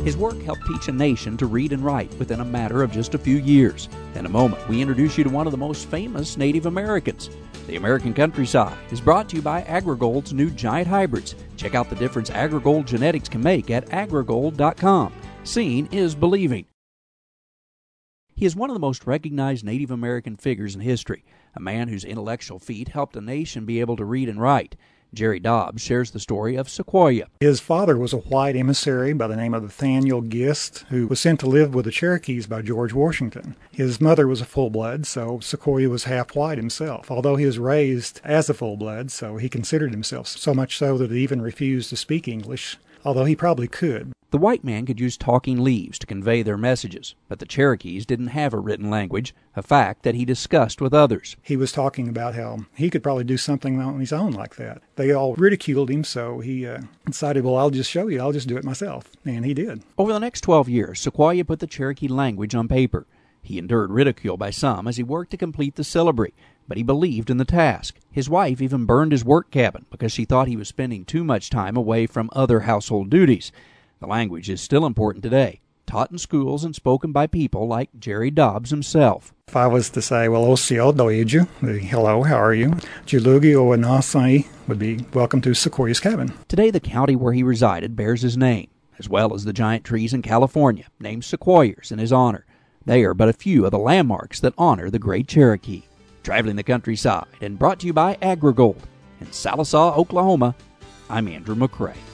His work helped teach a nation to read and write within a matter of just a few years. In a moment, we introduce you to one of the most famous Native Americans. The American Countryside is brought to you by AgriGold's new giant hybrids. Check out the difference AgriGold genetics can make at agrigold.com. Seeing is believing. He is one of the most recognized Native American figures in history, a man whose intellectual feat helped a nation be able to read and write. Jerry Dobbs shares the story of Sequoyah. His father was a white emissary by the name of Nathaniel Gist, who was sent to live with the Cherokees by George Washington. His mother was a full-blood, so Sequoyah was half white himself, although he was raised as a full-blood, so he considered himself so much so that he even refused to speak English, although he probably could. The white man could use talking leaves to convey their messages, but the Cherokees didn't have a written language, a fact that he discussed with others. He was talking about how he could probably do something on his own like that. They all ridiculed him, so he decided, well, I'll just show you. I'll just do it myself. And he did. Over the next 12 years, Sequoyah put the Cherokee language on paper. He endured ridicule by some as he worked to complete the syllabary, but he believed in the task. His wife even burned his work cabin because she thought he was spending too much time away from other household duties. The language is still important today, taught in schools and spoken by people like Jerry Dobbs himself. If I was to say, well, Osio Doiju, hello, how are you? Julugi o Anasai would be welcome to Sequoyah's cabin. Today, the county where he resided bears his name, as well as the giant trees in California, named sequoias in his honor. They are but a few of the landmarks that honor the great Cherokee. Traveling the countryside and brought to you by AgriGold. In Sallisaw, Oklahoma, I'm Andrew McCrae.